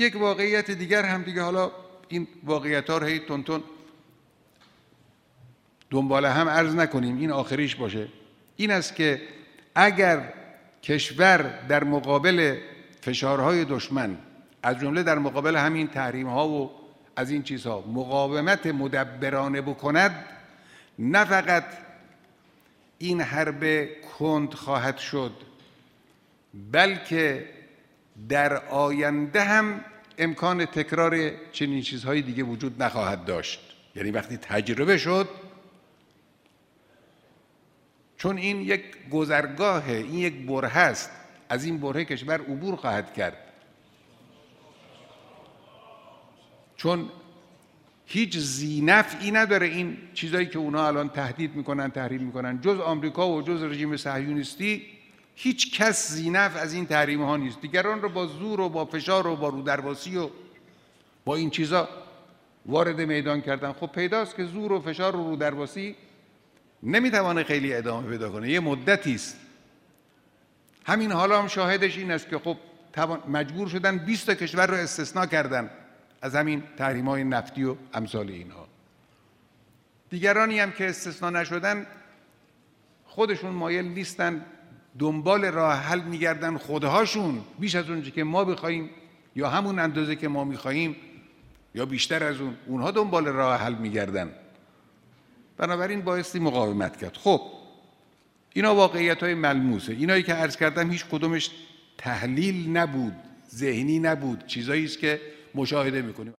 یک واقعیت دیگر هم دیگه، حالا این واقعیت‌ها رو هی تون دنبال هم عرض نکنیم، این آخریش باشه. این است که اگر کشور در مقابل فشارهای دشمن، از جمله در مقابل همین تحریم‌ها و از این چیزها، مقاومت مدبرانه بکند، نه فقط این حرب کند خواهد شد، بلکه در آینده هم امکان تکرار چنین چیزهای دیگه وجود نخواهد داشت. یعنی وقتی تجربه شد، چون این یک گذرگاهه، این یک بره است، از این بره کشور عبور خواهد کرد، چون هیچ ذینفعی نداره این چیزایی که اونا الان تهدید میکنن، تحریم میکنن. جز آمریکا و جز رژیم صهیونیستی هیچ کس ذینفع از این تحریم ها نیست. دیگران رو با زور و با فشار و با رودرباسی و با این چیزا وارد میدان کردن. خب پیداست که زور و فشار و رودرباسی نمیتوانه خیلی ادامه پیدا کنه، یه مدتی است. همین حالا هم شاهدش این است که خب مجبور شدن 20 تا کشور رو استثناء کردن از همین تحریم‌های نفتی و امثال اینها. دیگرانی هم که استثناء نشدن خودشون مایل نیستن، دنبال راه حل میگردن خودهاشون، بیش از اونچه که ما بخوایم یا همون اندازه که ما میخوایم یا بیشتر از اون، اونها دنبال راه حل میگردن. بنابراین بایستی مقاومت کرد. خب اینا واقعیت‌های ملموسه. اینایی که عرض کردم هیچ کدومش تحلیل نبود، ذهنی نبود، چیزایی است که مشاهده میکنیم.